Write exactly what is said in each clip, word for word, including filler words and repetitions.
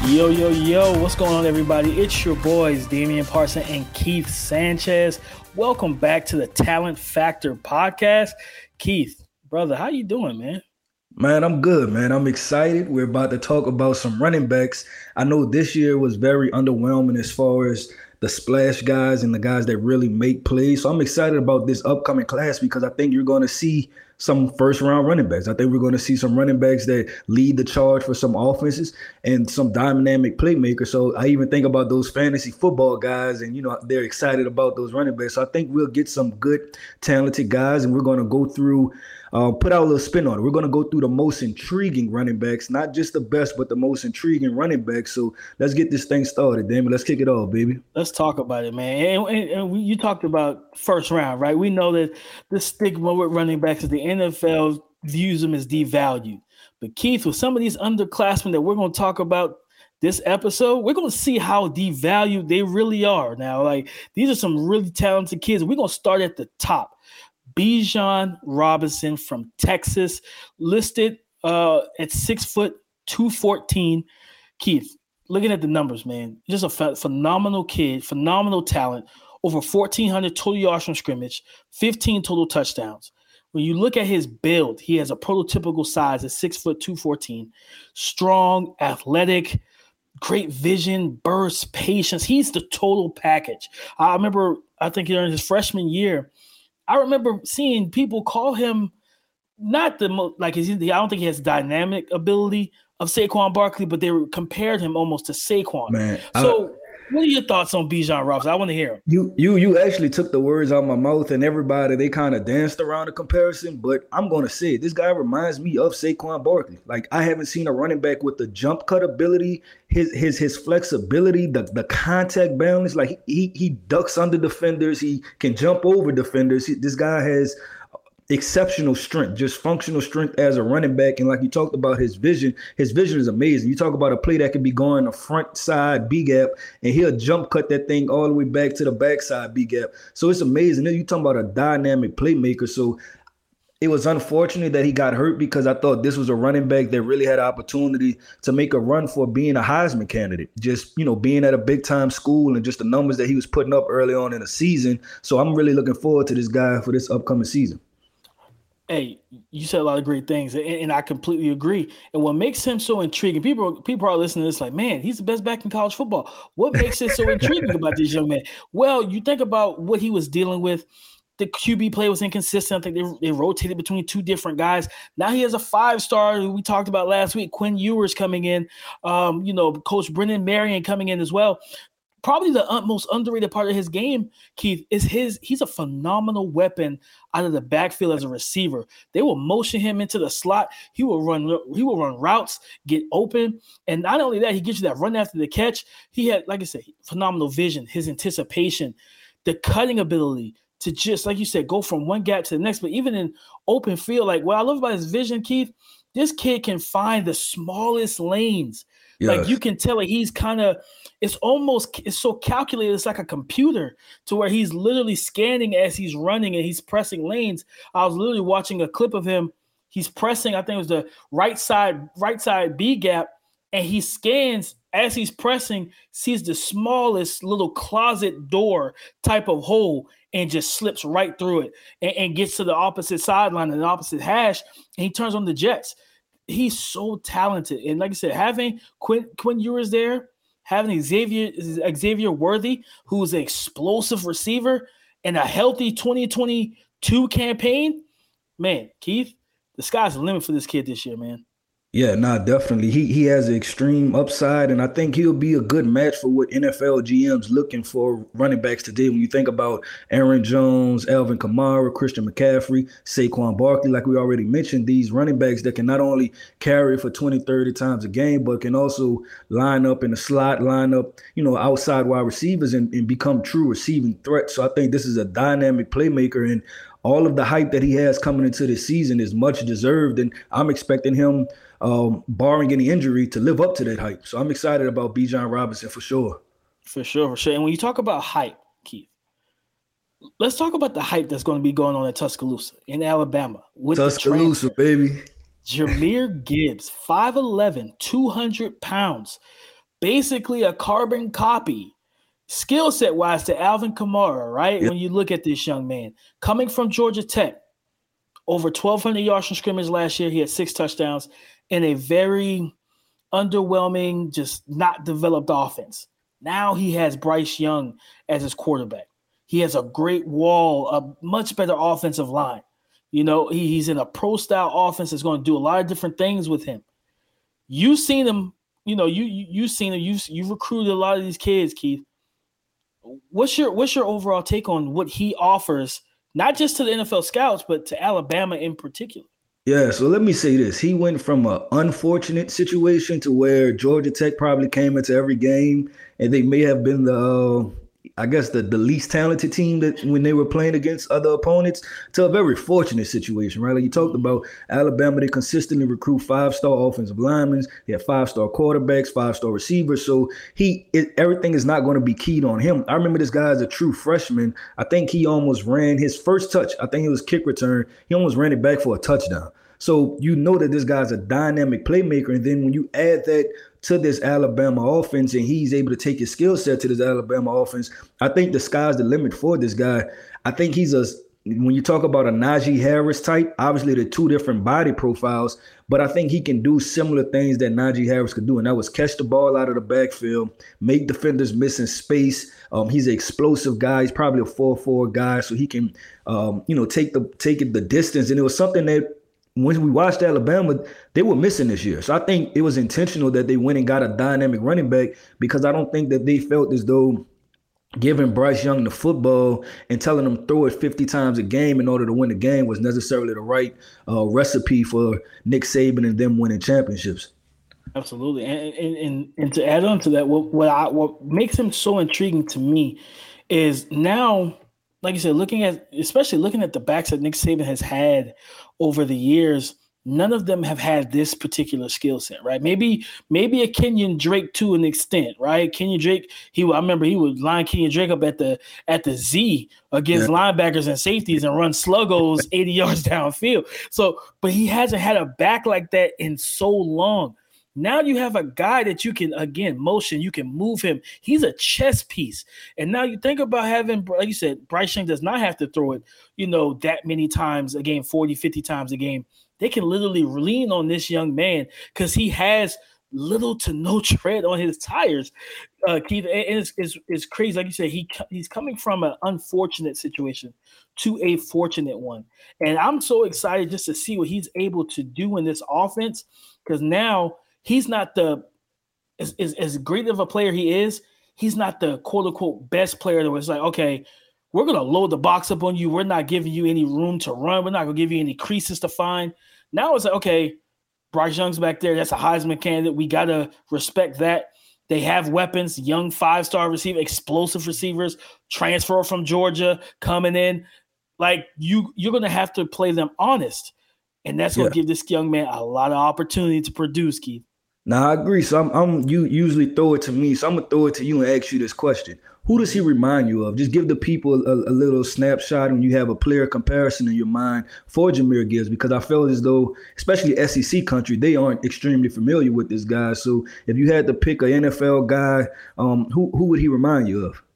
Yo, yo, yo, what's going on, everybody? It's your boys, Damian Parson and Keith Sanchez. Welcome back to the Talent Factor podcast. Keith, brother, how you doing, man? Man, I'm good, man. I'm excited. We're about to talk about some running backs. I know this year was very underwhelming as far as the splash guys and the guys that really make plays. So I'm excited about this upcoming class because I think you're going to see some first-round running backs. I think we're going to see some running backs that lead the charge for some offenses and some dynamic playmakers. So I even think about those fantasy football guys, and, you know, they're excited about those running backs. So I think we'll get some good, talented guys, and we're going to go through Uh, put out a little spin on it. We're going to go through the most intriguing running backs, not just the best, but the most intriguing running backs. So let's get this thing started, Damon. Let's kick it off, baby. Let's talk about it, man. And, and, and we, you talked about first round, right? We know that the stigma with running backs is the N F L views them as devalued. But Keith, with some of these underclassmen that we're going to talk about this episode, we're going to see how devalued they really are. Now, like, these are some really talented kids. We're going to start at the top. Bijan Robinson from Texas, listed uh, at six foot two fourteen. Keith, looking at the numbers, man, just a ph- phenomenal kid, phenomenal talent. Over fourteen hundred total yards from scrimmage, fifteen total touchdowns. When you look at his build, he has a prototypical size at six foot two fourteen. Strong, athletic, great vision, burst, patience. He's the total package. I remember, I think during his freshman year, I remember seeing people call him not the most, like, he's, I don't think he has dynamic ability of Saquon Barkley, but they compared him almost to Saquon. Man, so I, what are your thoughts on Bijan Robinson? I want to hear him. You you you actually took the words out of my mouth, and everybody, they kind of danced around the comparison, but I'm going to say it. This guy reminds me of Saquon Barkley. Like, I haven't seen a running back with the jump cut ability, his his his flexibility, the, the contact balance. Like, he he ducks under defenders. He can jump over defenders. He, this guy has exceptional strength, just functional strength as a running back. And like you talked about his vision, his vision is amazing. You talk about a play that could be going the front side B gap, and he'll jump cut that thing all the way back to the backside B gap. So it's amazing. Then you talking about a dynamic playmaker. So it was unfortunate that he got hurt because I thought this was a running back that really had an opportunity to make a run for being a Heisman candidate. Just, you know, being at a big time school and just the numbers that he was putting up early on in the season. So I'm really looking forward to this guy for this upcoming season. Hey, you said a lot of great things, and, and I completely agree. And what makes him so intriguing, people people are listening to this like, man, he's the best back in college football. What makes it so intriguing about this young man? Well, you think about what he was dealing with. The Q B play was inconsistent. I think they, they rotated between two different guys. Now he has a five-star who we talked about last week, Quinn Ewers coming in. Um, you know, Coach Brennan Marion coming in as well. Probably the most underrated part of his game, Keith, is his he's a phenomenal weapon out of the backfield as a receiver. They will motion him into the slot. He will run he will run routes, get open. And not only that, he gives you that run after the catch. He had, like I said, phenomenal vision, his anticipation, the cutting ability to just, like you said, go from one gap to the next. But even in open field, like what I love about his vision, Keith, this kid can find the smallest lanes. Yes. Like you can tell like he's kind of, it's almost, it's so calculated. It's like a computer to where he's literally scanning as he's running and he's pressing lanes. I was literally watching a clip of him. He's pressing, I think it was the right side, right side B gap. And he scans as he's pressing, sees the smallest little closet door type of hole and just slips right through it and, and gets to the opposite sideline and the opposite hash. And he turns on the jets. He's so talented. And like I said, having Quinn, Quinn Ewers there, having Xavier Xavier Worthy, who's an explosive receiver, and a healthy twenty twenty-two campaign, man, Keith, the sky's the limit for this kid this year, man. Yeah, nah, definitely. He he has an extreme upside, and I think he'll be a good match for what N F L G Ms looking for running backs today. When you think about Aaron Jones, Alvin Kamara, Christian McCaffrey, Saquon Barkley, like we already mentioned, these running backs that can not only carry for twenty, thirty times a game, but can also line up in the slot, line up, you know, outside wide receivers and, and become true receiving threats. So I think this is a dynamic playmaker, and all of the hype that he has coming into this season is much deserved, and I'm expecting him, um, barring any injury, to live up to that hype. So I'm excited about Bijan Robinson for sure. For sure, for sure. And when you talk about hype, Keith, let's talk about the hype that's going to be going on at Tuscaloosa in Alabama. With Tuscaloosa, baby. Jahmyr Gibbs, five eleven, two hundred pounds. basically a carbon copy, skill set wise, to Alvin Kamara, right? Yep. When you look at this young man coming from Georgia Tech, over twelve hundred yards from scrimmage last year, he had six touchdowns in a very underwhelming, just not developed offense. Now he has Bryce Young as his quarterback. He has a great wall, a much better offensive line. You know, he, he's in a pro-style offense that's going to do a lot of different things with him. You've seen him, you know, you, you, you've seen him, you've, you've recruited a lot of these kids, Keith. What's your, what's your overall take on what he offers, not just to the N F L scouts, but to Alabama in particular? Yeah, so let me say this. He went from an unfortunate situation to where Georgia Tech probably came into every game, and they may have been the, uh, I guess, the, the least talented team that when they were playing against other opponents, to a very fortunate situation, right? Like you talked about, Alabama, they consistently recruit five-star offensive linemen. They have five-star quarterbacks, five-star receivers. So he, it, everything is not going to be keyed on him. I remember this guy as a true freshman. I think he almost ran his first touch. I think it was kick return. He almost ran it back for a touchdown. So you know that this guy's a dynamic playmaker. And then when you add that to this Alabama offense and he's able to take his skill set to this Alabama offense, I think the sky's the limit for this guy. I think he's a, when you talk about a Najee Harris type, obviously they're two different body profiles, but I think he can do similar things that Najee Harris could do. And that was catch the ball out of the backfield, make defenders miss in space. Um, he's an explosive guy. He's probably a four four guy, so he can, um, you know, take the take it the distance. And it was something that, when we watched Alabama, they were missing this year. So I think it was intentional that they went and got a dynamic running back, because I don't think that they felt as though giving Bryce Young the football and telling him throw it fifty times a game in order to win the game was necessarily the right uh, recipe for Nick Saban and them winning championships. Absolutely. And and, and, and to add on to that, what, what, I, what makes him so intriguing to me is now, like you said, looking at, especially looking at the backs that Nick Saban has had over the years, none of them have had this particular skill set, right? Maybe, maybe a Kenyon Drake to an extent, right? Kenyon Drake, he, I remember he would line Kenyon Drake up at the at the Z against yeah. linebackers and safeties and run sluggos eighty yards downfield. So, but he hasn't had a back like that in so long. Now you have a guy that you can, again, motion, you can move him. He's a chess piece. And now you think about having, like you said, Bryce Young does not have to throw it, you know, that many times a game, forty, fifty times a game. They can literally lean on this young man because he has little to no tread on his tires. Uh, Keith, and it's, it's, it's crazy. Like you said, he he's coming from an unfortunate situation to a fortunate one. And I'm so excited just to see what he's able to do in this offense, because now – he's not the as, as, as great of a player he is, he's not the quote-unquote best player that was like, okay, we're going to load the box up on you. We're not giving you any room to run. We're not going to give you any creases to find. Now it's like, okay, Bryce Young's back there. That's a Heisman candidate. We got to respect that. They have weapons, young five-star receiver, explosive receivers, transfer from Georgia coming in. Like, you, you're going to have to play them honest. And that's going to yeah. give this young man a lot of opportunity to produce, Keith. Now, I agree. So I'm, I'm you usually throw it to me. So I'm going to throw it to you and ask you this question. Who does he remind you of? Just give the people a, a little snapshot when you have a player comparison in your mind for Jahmyr Gibbs, because I feel as though, especially S E C country, they aren't extremely familiar with this guy. So if you had to pick an N F L guy, um, who, who would he remind you of?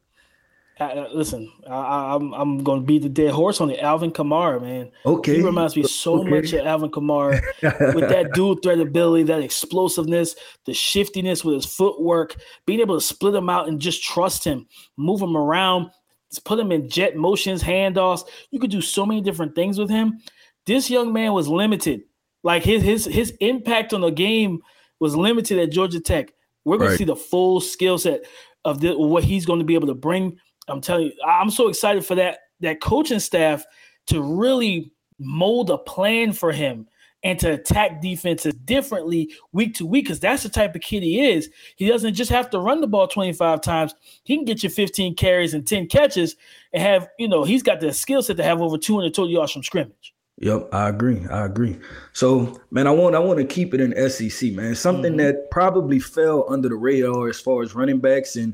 Uh, listen, I, I'm I'm going to beat the dead horse on it. Alvin Kamara, man. Okay. He reminds me so okay. much of Alvin Kamara with that dual threat ability, that explosiveness, the shiftiness with his footwork, being able to split him out and just trust him, move him around, just put him in jet motions, handoffs. You could do so many different things with him. This young man was limited. Like his his his impact on the game was limited at Georgia Tech. We're going right. to see the full skill set of the, what he's going to be able to bring. I'm telling you, I'm so excited for that that coaching staff to really mold a plan for him and to attack defenses differently week to week, because that's the type of kid he is. He doesn't just have to run the ball twenty-five times. He can get you fifteen carries and ten catches and have, you know, he's got the skill set to have over two hundred total yards from scrimmage. Yep, I agree. I agree. So, man, I want I want to keep it in S E C, man. Something mm-hmm. that probably fell under the radar as far as running backs, and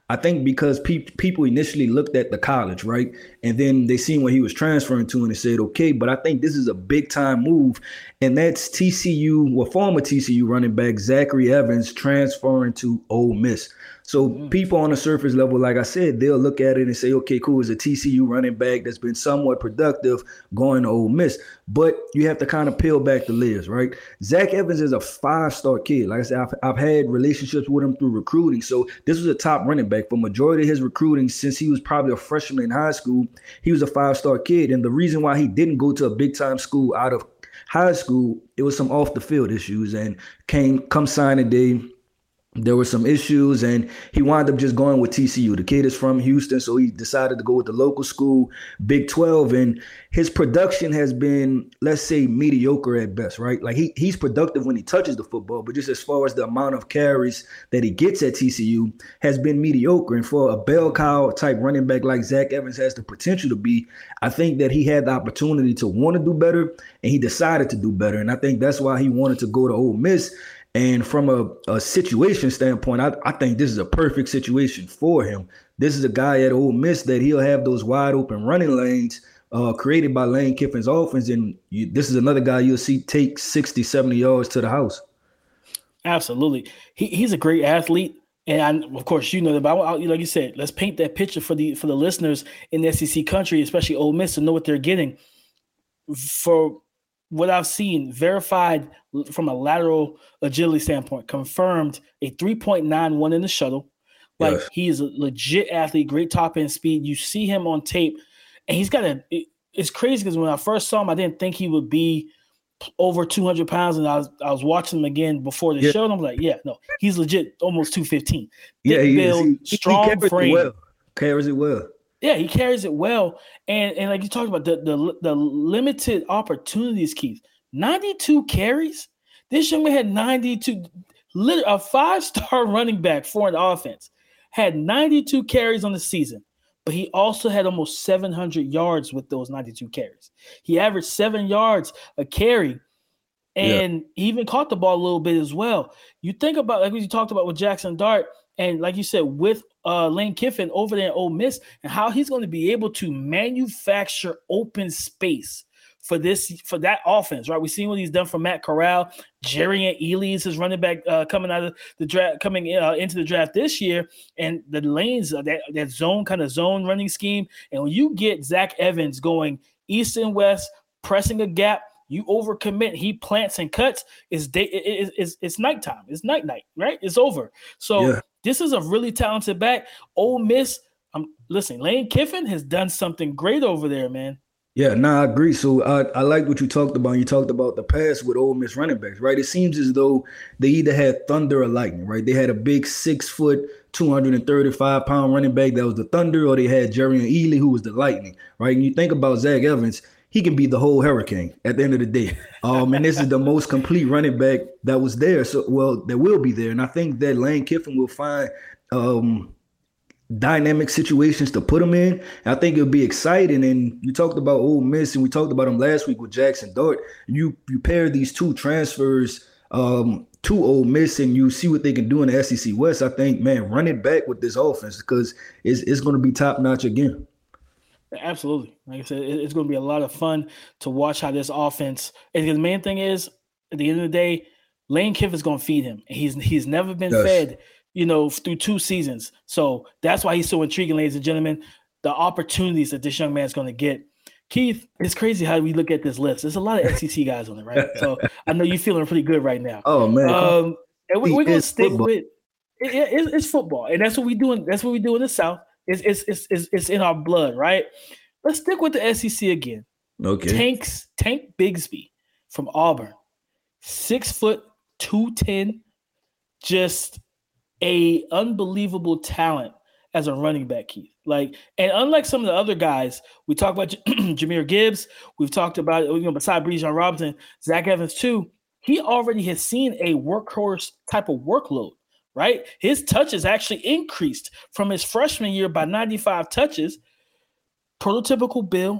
I think because pe- people initially looked at the college, right? And then they seen what he was transferring to and they said, okay, but I think this is a big time move. And that's T C U, well, former T C U running back Zachary Evans transferring to Ole Miss. So Mm-hmm. people on the surface level, like I said, they'll look at it and say, okay, cool, it's a T C U running back that's been somewhat productive going to Ole Miss. But you have to kind of peel back the layers, right? Zach Evans is a five-star kid. Like I said, I've, I've had relationships with him through recruiting. So this was a top running back. For majority of his recruiting, since he was probably a freshman in high school, he was a five-star kid. And the reason why he didn't go to a big-time school out of high school, it was some off-the-field issues. And came come signing day, there were some issues, and he wound up just going with T C U. The kid is from Houston, so he decided to go with the local school, Big twelve, and his production has been, let's say, mediocre at best, right? Like he he's productive when he touches the football, but just as far as the amount of carries that he gets at T C U has been mediocre. And for a bell cow type running back like Zach Evans has the potential to be, I think that he had the opportunity to want to do better, and he decided to do better. And I think that's why he wanted to go to Ole Miss. And from a, a situation standpoint, I, I think this is a perfect situation for him. This is a guy at Ole Miss that he'll have those wide open running lanes uh, created by Lane Kiffin's offense. And you, this is another guy you'll see take sixty, seventy yards to the house. Absolutely. He, he's a great athlete. And I, of course, you know that, but I, like you said, let's paint that picture for the for the listeners in the S E C country, especially Ole Miss, to know what they're getting. For what I've seen, verified from a lateral agility standpoint, confirmed a three point nine one in the shuttle. Like Yes. he is a legit athlete, great top end speed. You see him on tape, and he's got a. It, it's crazy because when I first saw him, I didn't think he would be over two hundred pounds, and I was I was watching him again before the Yeah. show, and I'm like, yeah, no, he's legit, almost two fifteen. Yeah, Thick he build, is. He, strong he carries frame. it well. Carries it well. Yeah, he carries it well, and and like you talked about the the the limited opportunities, Keith. ninety-two carries. This young man had ninety-two. A five-star running back for an offense had ninety-two carries on the season, but he also had almost seven hundred yards with those ninety-two carries. He averaged seven yards a carry, and yeah. he even caught the ball a little bit as well. You think about, like we talked about with Jackson Dart, and like you said, with uh, Lane Kiffin over there at Ole Miss, and how he's going to be able to manufacture open space for this, for that offense, right? We've seen what he's done for Matt Corral. Jerrion Ealy is his running back uh, coming out of the draft, coming uh, into the draft this year, and the lanes, uh, that that zone kind of zone running scheme. And when you get Zach Evans going east and west, pressing a gap, you overcommit, he plants and cuts. It's day, it, it, it's it's nighttime. It's night night, right? It's over. So yeah. This is a really talented back. Ole Miss, um, listen, Lane Kiffin has done something great over there, man. Yeah, no, nah, I agree. So I, I like what you talked about. You talked about the past with Ole Miss running backs, right? It seems as though they either had thunder or lightning, right? They had a big six foot, two hundred thirty-five pound running back that was the thunder, or they had Jerrion Ealy, who was the lightning, right? And you think about Zach Evans, he can be the whole hurricane at the end of the day. Um, and this is the most complete running back that was there. So, well, that will be there. And I think that Lane Kiffin will find um, dynamic situations to put him in. I think it'll be exciting. And you talked about Ole Miss, and we talked about him last week with Jackson Dart. You you pair these two transfers um, to Ole Miss, and you see what they can do in the S E C West. I think, man, run it back with this offense, because it's, it's going to be top notch again. Absolutely. Like I said, it's going to be a lot of fun to watch how this offense. And the main thing is, at the end of the day, Lane Kiffin's going to feed him. He's he's never been yes. fed, you know, through two seasons. So that's why he's so intriguing, ladies and gentlemen. The opportunities that this young man's going to get. Keith, it's crazy how we look at this list. There's a lot of S E C guys on it, right? So I know you're feeling pretty good right now. Oh man, um, and we, we're going to stick football. with it, it, it's football, and that's what we do. In, that's what we do in the South. It's, it's it's it's it's in our blood, right? Let's stick with the S E C again. Okay. Tanks Tank Bigsby from Auburn, six foot two ten, just a unbelievable talent as a running back, Keith. Like, and unlike some of the other guys, we talked about Jahmyr Gibbs, we've talked about, you know, beside Bijan Robinson, Zach Evans too. He already has seen a workhorse type of workload. Right? His touches actually increased from his freshman year by ninety-five touches. Prototypical Bill,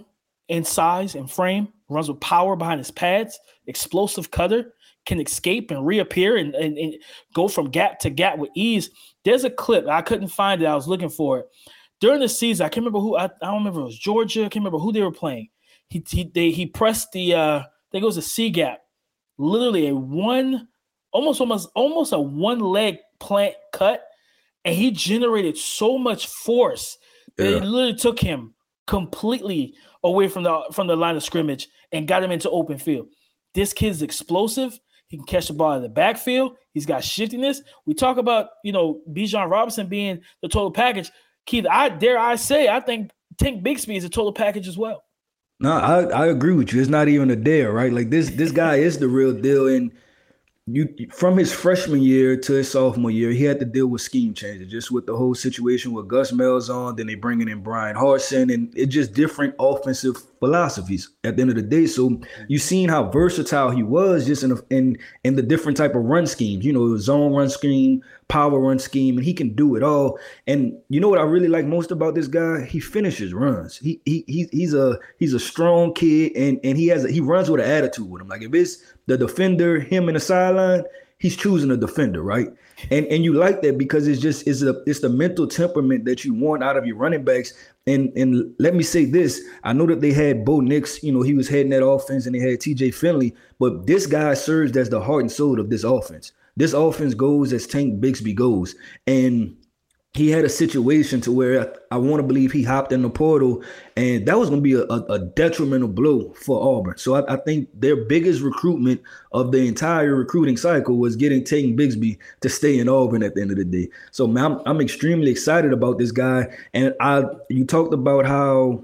in size and frame, runs with power behind his pads, explosive cutter, can escape and reappear and, and, and go from gap to gap with ease. There's a clip. I couldn't find it. I was looking for it. During the season, I can't remember who. I, I don't remember if it was Georgia. I can't remember who they were playing. He he they, he pressed the uh, I think it was a C gap, literally a one, almost almost almost a one leg plant cut, and he generated so much force that Yeah. it literally took him completely away from the from the line of scrimmage and got him into open field. This kid's explosive. He can catch the ball in the backfield. He's got shiftiness. We talk about, you know, Bijan Robinson being the total package. Keith, I dare I say, I think Tank Bigsby is a total package as well. No, I, I agree with you. It's not even a dare, right? Like this this guy is the real deal. And you from his freshman year to his sophomore year, he had to deal with scheme changes, just with the whole situation with Gus Malzahn. Then they bringing in Brian Harsin, and it's just different offensive philosophies at the end of the day. So you seen how versatile he was just in a, in in the different type of run schemes. You know, zone run scheme, power run scheme, and he can do it all. And you know what I really like most about this guy? He finishes runs. He he, he he's a he's a strong kid, and and he has a, he runs with an attitude with him. Like if it's the defender, him in the sideline, he's choosing a defender, right? And and you like that because it's just it's a it's the mental temperament that you want out of your running backs. And and let me say this: I know that they had Bo Nix, you know, he was heading that offense, and they had T J Finley, but this guy serves as the heart and soul of this offense. This offense goes as Tank Bigsby goes, and he had a situation to where I, I want to believe he hopped in the portal, and that was going to be a, a, a detrimental blow for Auburn. So I, I think their biggest recruitment of the entire recruiting cycle was getting Tank Bigsby to stay in Auburn at the end of the day. So man, I'm, I'm extremely excited about this guy. And I, you talked about how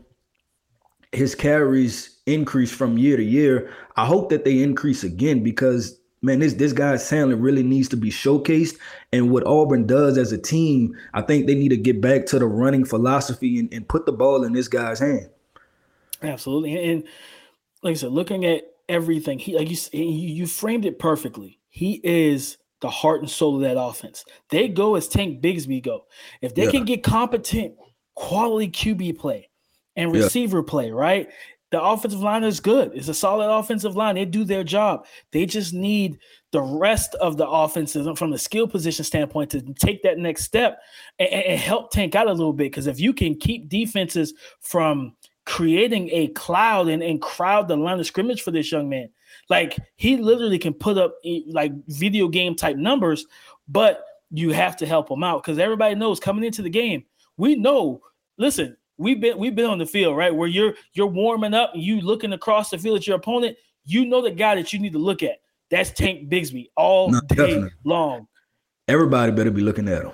his carries increase from year to year. I hope that they increase again because man, this this guy's talent really needs to be showcased. And what Auburn does as a team, I think they need to get back to the running philosophy and, and put the ball in this guy's hand. Absolutely. And like I said, looking at everything, he like you you framed it perfectly. He is the heart and soul of that offense. They go as Tank Bigsby go. If they Yeah. can get competent, quality Q B play and Yeah. receiver play, right? The offensive line is good. It's a solid offensive line. They do their job. They just need the rest of the offenses from the skill position standpoint to take that next step and, and help Tank out a little bit. Because if you can keep defenses from creating a cloud and, and crowd the line of scrimmage for this young man, like he literally can put up like video game type numbers, but you have to help him out because everybody knows coming into the game, we know, listen, We've been we've been on the field, right? Where you're you're warming up and you looking across the field at your opponent. You know the guy that you need to look at. That's Tank Bigsby all No, day definitely. long. Everybody better be looking at him.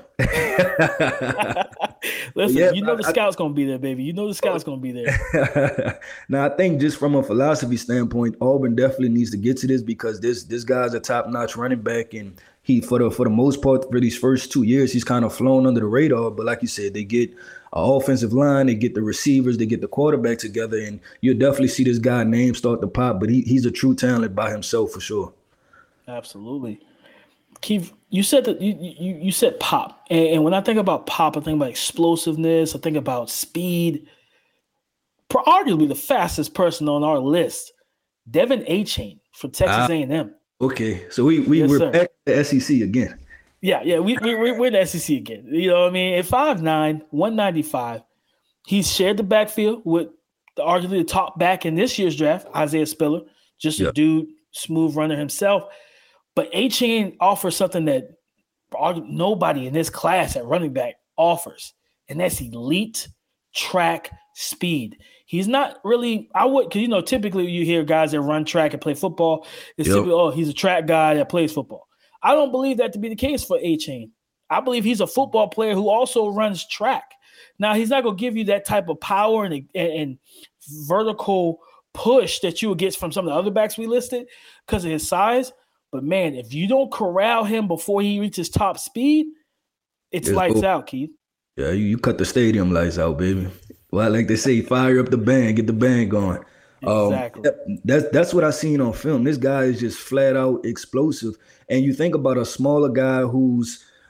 Listen, Yeah, you know the I- scout's gonna be there, baby. You know the scout's gonna be there. Now, I think just from a philosophy standpoint, Auburn definitely needs to get to this because this this guy's a top-notch running back, and he for the for the most part for these first two years he's kind of flown under the radar. But like you said, they get an offensive line, they get the receivers, they get the quarterback together, and you'll definitely see this guy name start to pop. But he he's a true talent by himself for sure. Absolutely. Keith, you said that you you, you said pop, and, and when I think about pop, I think about explosiveness. I think about speed. Pro- Arguably the fastest person on our list, Devin Achane from Texas Ah. A and M. Okay, so we we Yes, we're sir. back to the S E C again. Yeah, yeah, we, we we're, we're in the S E C again. You know what I mean? At five nine, one ninety-five, he's shared the backfield with the, arguably the top back in this year's draft, Isaiah Spiller, just a Yeah. dude, smooth runner himself. But Achane offers something that argu- nobody in this class at running back offers, and that's elite track speed. He's not really, I would, because, you know, typically you hear guys that run track and play football. It's Yep. typically, oh, he's a track guy that plays football. I don't believe that to be the case for Achane. I believe he's a football player who also runs track. Now, he's not going to give you that type of power and, and, and vertical push that you would get from some of the other backs we listed because of his size. But, man, if you don't corral him before he reaches top speed, it's It's lights over. out, Keith. Yeah, you, you cut the stadium lights out, baby. Well, like they say, fire up the band, get the band going. Um, Exactly. that- that's that's what I seen on film. This guy is just flat out explosive. And you think about a smaller guy who's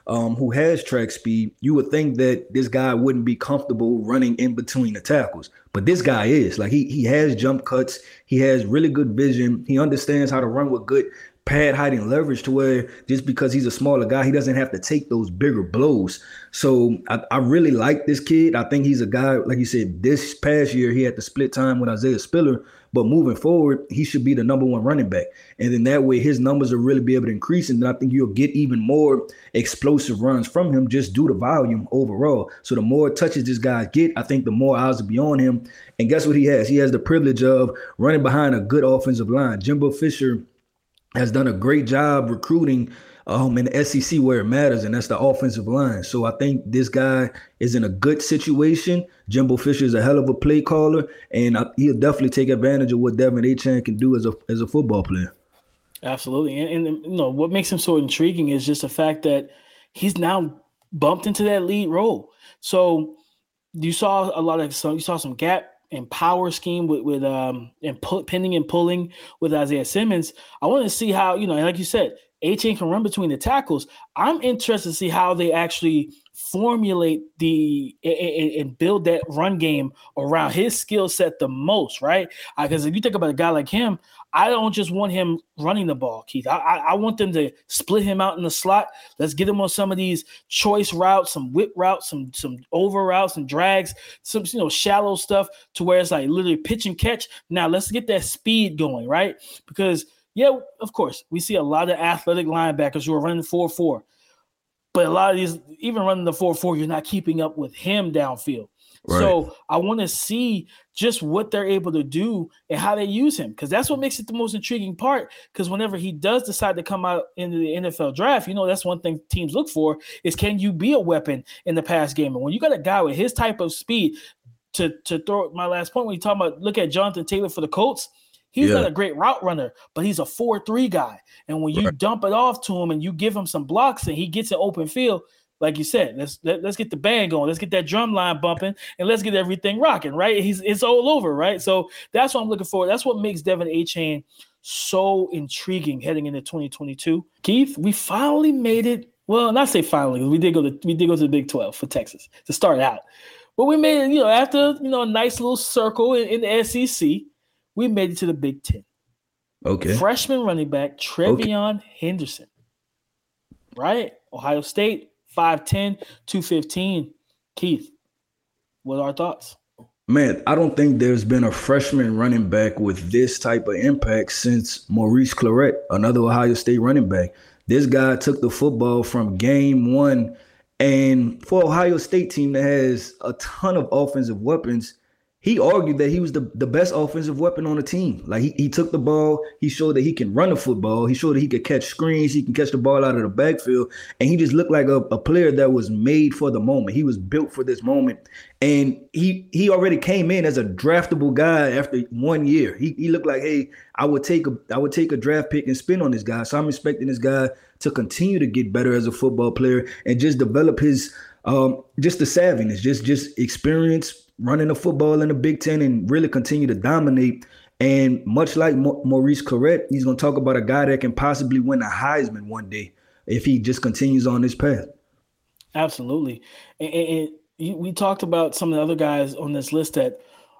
um, who has track speed, you would think that this guy wouldn't be comfortable running in between the tackles. But this guy is. Like he he has jump cuts. He has really good vision. He understands how to run with good pad height and leverage to where just because he's a smaller guy, he doesn't have to take those bigger blows. So I, I really like this kid. I think he's a guy, like you said, this past year he had to split time with Isaiah Spiller, but moving forward, he should be the number one running back. And then that way his numbers will really be able to increase. And then I think you'll get even more explosive runs from him just due to volume overall. So the more touches this guy get, I think the more eyes will be on him. And guess what he has? He has the privilege of running behind a good offensive line. Jimbo Fisher has done a great job recruiting um, in the S E C where it matters, and that's the offensive line. So I think this guy is in a good situation. Jimbo Fisher is a hell of a play caller, and I, he'll definitely take advantage of what Devin Achane can do as a as a football player. Absolutely, and, and you know what makes him so intriguing is just the fact that he's now bumped into that lead role. So you saw a lot of some, you saw some gap and power scheme with with um and pu- pinning and pulling with Isaiah Simmons. I want to see how, you know, like you said, Achane can run between the tackles. I'm interested to see how they actually formulate the and, and build that run game around his skill set the most, right? Because uh, if you think about a guy like him, I don't just want him running the ball, Keith. I, I, I want them to split him out in the slot. Let's get him on some of these choice routes, some whip routes, some some over routes and drags, some you know shallow stuff to where it's like literally pitch and catch. Now let's get that speed going, right? Because yeah, of course, we see a lot of athletic linebackers who are running four four. But a lot of these, even running the four four, you're not keeping up with him downfield. Right. So I want to see just what they're able to do and how they use him, because that's what makes it the most intriguing part. Because whenever he does decide to come out into the N F L draft, you know, that's one thing teams look for is, can you be a weapon in the pass game? And when you got a guy with his type of speed, to, to throw my last point, when you talk about, look at Jonathan Taylor for the Colts, he's yeah. not a great route runner, but he's a four three guy. And when you right. dump it off to him and you give him some blocks and he gets an open field, like you said, let's let, let's get the band going. Let's get that drum line bumping, and let's get everything rocking, right? He's it's all over, right? So that's what I'm looking for. That's what makes Devin Achane so intriguing heading into twenty twenty-two. Keith, we finally made it. Well, not say finally, we did go to we did go to the Big twelve for Texas to start out. But we made it, you know, after you know a nice little circle in, in the S E C, we made it to the Big Ten. Okay. Freshman running back Trevion okay. Henderson, right? Ohio State. five ten, two fifteen. Keith, what are our thoughts? Man, I don't think there's been a freshman running back with this type of impact since Maurice Clarett, another Ohio State running back. This guy took the football from game one, and for Ohio State team that has a ton of offensive weapons, he argued that he was the, the best offensive weapon on the team. Like he, he took the ball, he showed that he can run the football, he showed that he could catch screens, he can catch the ball out of the backfield, and he just looked like a, a player that was made for the moment. He was built for this moment, and he he already came in as a draftable guy after one year. He he looked like, hey, I would take a I would take a draft pick and spin on this guy. So I'm expecting this guy to continue to get better as a football player and just develop his um just the savviness, just just experience running the football in the Big Ten and really continue to dominate. And much like Maurice Clarett, he's going to talk about a guy that can possibly win a Heisman one day if he just continues on this path. Absolutely. And, and, and we talked about some of the other guys on this list that,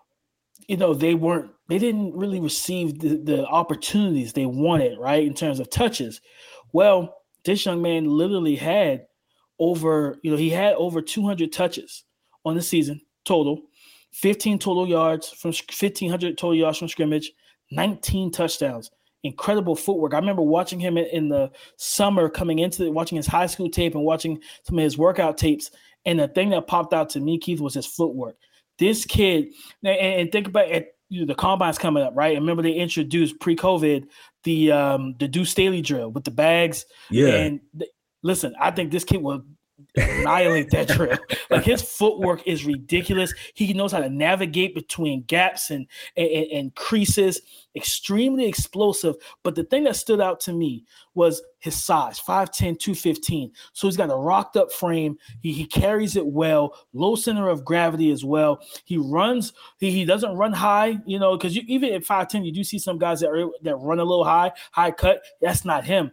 you know, they weren't, they didn't really receive the, the opportunities they wanted, right, in terms of touches. Well, this young man literally had over, you know, he had over two hundred touches on the season total. fifteen total yards from fifteen hundred total yards from scrimmage, nineteen touchdowns. Incredible footwork. I remember watching him in the summer coming into it, watching his high school tape and watching some of his workout tapes. And the thing that popped out to me, Keith, was his footwork. This kid, and think about it, you know, the combine's coming up, right? And remember they introduced pre-COVID the um, the Deuce Staley drill with the bags. Yeah. And th- listen, I think this kid will annihilate that drill. Like his footwork is ridiculous. He knows how to navigate between gaps and, and and creases. Extremely explosive. But the thing that stood out to me was his size, five ten, two fifteen. So he's got a rocked up frame. He he carries it well, low center of gravity as well. He runs, he, he doesn't run high, you know, because you even at five ten, you do see some guys that are that run a little high, high cut. That's not him.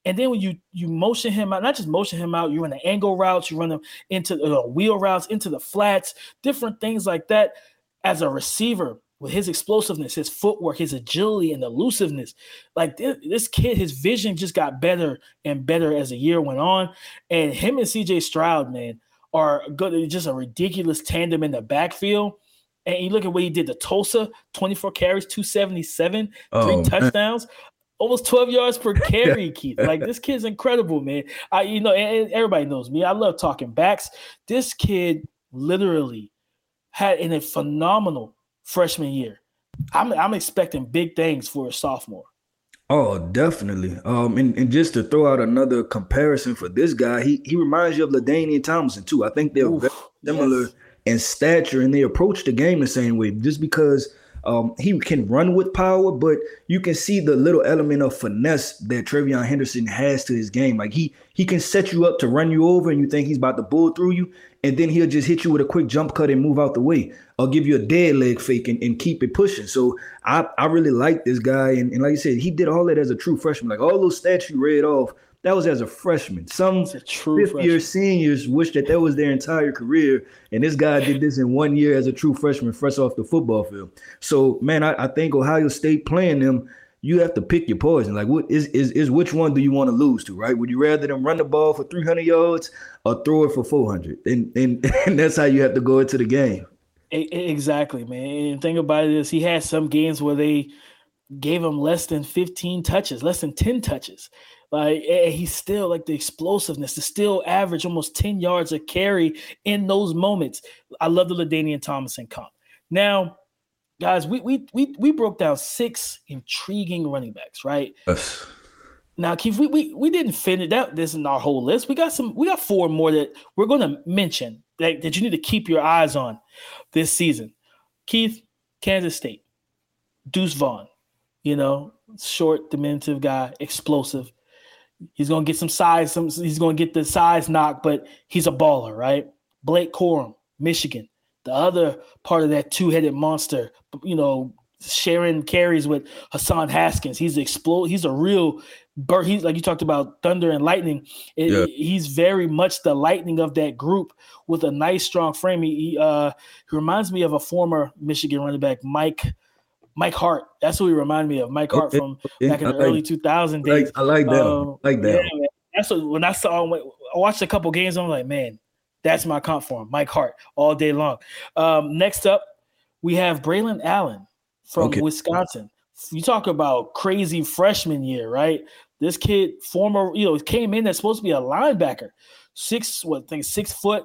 And then when you you motion him out, not just motion him out, you run the angle routes, you run them into uh, wheel routes, into the flats, different things like that. As a receiver, with his explosiveness, his footwork, his agility, and elusiveness, like this, this kid, his vision just got better and better as the year went on. And him and C J Stroud, man, are good. Just a ridiculous tandem in the backfield. And you look at what he did to Tulsa, twenty-four carries, two seventy-seven, Oh, three man. touchdowns, almost twelve yards per carry, Keith. Like, this kid's incredible, man. I, you know, and, and everybody knows me. I love talking backs. This kid literally had in a phenomenal freshman year. I'm I'm expecting big things for a sophomore. Oh, definitely. Um, and, and just to throw out another comparison for this guy, he he reminds you of LaDainian Tomlinson too. I think they're Oof, very similar yes. in stature, and they approach the game the same way. Just because um, he can run with power, but you can see the little element of finesse that Trevion Henderson has to his game. Like he he can set you up to run you over, and you think he's about to bull through you, and then he'll just hit you with a quick jump cut and move out the way. Or give you a dead leg fake and, and keep it pushing. So I, I really like this guy. And, and like you said, he did all that as a true freshman. Like all those stats you read off, that was as a freshman. Some He's a true fifth-year freshman. seniors wish that that was their entire career. And this guy did this in one year as a true freshman, fresh off the football field. So, man, I, I think Ohio State playing them, you have to pick your poison. Like, what is is is which one do you want to lose to, right? Would you rather them run the ball for three hundred yards or throw it for four hundred? And, and, and that's how you have to go into the game. Exactly, man. And the thing about it is he had some games where they gave him less than fifteen touches, less than ten touches. Like, and he's still like the explosiveness to still average almost ten yards a carry in those moments. I love the LaDainian Tomlinson comp. Now, guys, we we we we broke down six intriguing running backs, right? Yes. Now, Keith, we, we we didn't finish that. This isn't our whole list. We got some. We got four more that we're going to mention that, that you need to keep your eyes on this season. Keith, Kansas State, Deuce Vaughn. You know, short, diminutive guy, explosive. He's going to get some size. Some he's going to get the size knock, but he's a baller, right? Blake Corum, Michigan. The other part of that two-headed monster, you know, sharing carries with Hassan Haskins. He's explode. He's a real bird. He's like you talked about thunder and lightning. It, Yeah. He's very much the lightning of that group with a nice, strong frame. He, he, uh, he reminds me of a former Michigan running back, Mike Mike Hart. That's who he reminded me of. Mike Hart Okay. from Yeah, back in I the like- early two thousand I like, days. I like that. Um, one. I like that. yeah, one. man. That's what, when I saw. I watched a couple games. I'm like, man, that's my comp for him, Mike Hart, all day long. Um, next up, we have Braylon Allen from Okay. Wisconsin. You talk about crazy freshman year, right? This kid, former, you know, came in that's supposed to be a linebacker, six, what I think, six foot,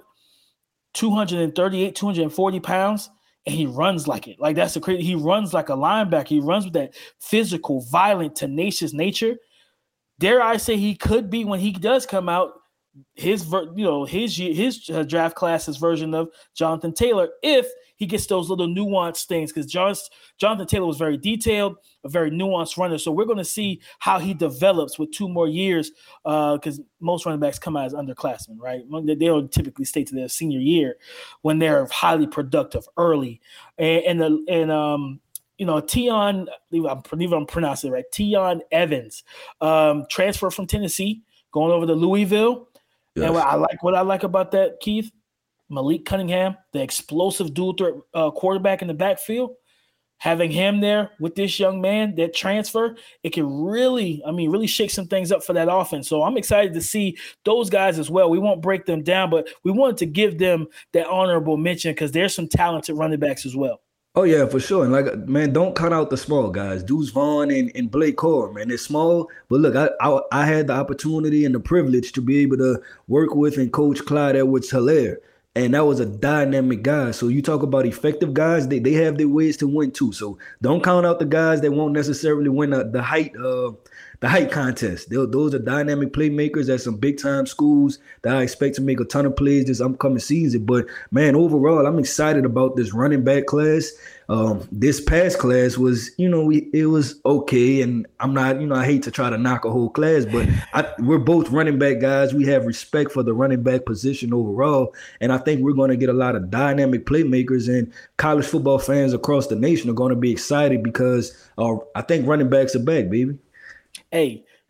two thirty-eight, two forty pounds. And he runs like it. Like that's the crazy. He runs like a linebacker. He runs with that physical, violent, tenacious nature. Dare I say he could be when he does come out, his ver- you know his his uh, draft class's version of Jonathan Taylor if he gets those little nuanced things, because Jonathan Taylor was very detailed, a very nuanced runner. So we're going to see how he develops with two more years, because uh, most running backs come out as underclassmen, right? They don't typically stay to their senior year when they're highly productive early. And and, the, and um, you know, Tion, I believe I'm pronouncing it right, Tion Evans, um, transfer from Tennessee, going over to Louisville. Yes. And what I like what I like about that, Keith, Malik Cunningham, the explosive dual threat uh, quarterback in the backfield, having him there with this young man, that transfer, it can really, I mean, really shake some things up for that offense. So I'm excited to see those guys as well. We won't break them down, but we wanted to give them that honorable mention because there's some talented running backs as well. Oh, yeah, for sure. And, like, man, don't cut out the small guys. Deuce Vaughn and, and Blake Corum, man. They're small. But, look, I, I I had the opportunity and the privilege to be able to work with and coach Clyde Edwards-Helaire. And that was a dynamic guy. So you talk about effective guys, they, they have their ways to win, too. So don't count out the guys that won't necessarily win the, the height uh, the height contest. They're, those are dynamic playmakers at some big-time schools that I expect to make a ton of plays this upcoming season. But, man, overall, I'm excited about this running back class. Um, this past class was, you know, we, it was okay. And I'm not, you know, I hate to try to knock a whole class, but I, we're both running back guys. We have respect for the running back position overall. And I think we're going to get a lot of dynamic playmakers, and college football fans across the nation are going to be excited because uh, I think running backs are back, baby. Hey,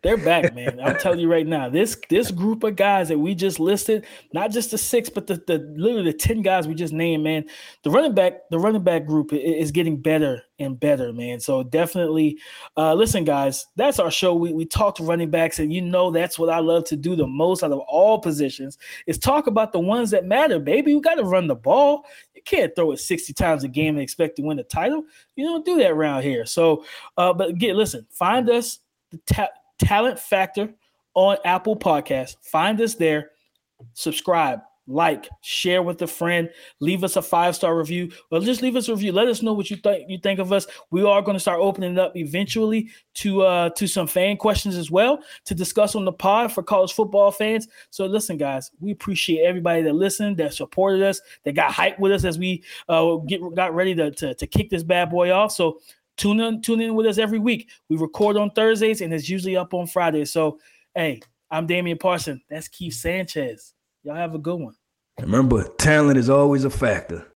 They're back, man. I'm telling you right now, this this group of guys that we just listed, not just the six, but the, the literally the ten guys we just named, man. The running back, the running back group is getting better and better, man. So definitely, uh, listen, guys, that's our show. We we talk to running backs, and you know that's what I love to do the most out of all positions is talk about the ones that matter, baby. You got to run the ball. You can't throw it sixty times a game and expect to win the title. You don't do that around here. So, uh, but get listen, find us the ta- Talent Factor on Apple Podcasts. Find us there. Subscribe, like, share with a friend. Leave us a five-star review. Or just leave us a review. Let us know what you think you think of us. We are going to start opening it up eventually to uh, to some fan questions as well to discuss on the pod for college football fans. So listen, guys, we appreciate everybody that listened, that supported us, that got hyped with us as we uh, get got ready to, to to kick this bad boy off. So Tune in, tune in with us every week. We record on Thursdays, and it's usually up on Fridays. So, hey, I'm Damian Parson. That's Keith Sanchez. Y'all have a good one. Remember, talent is always a factor.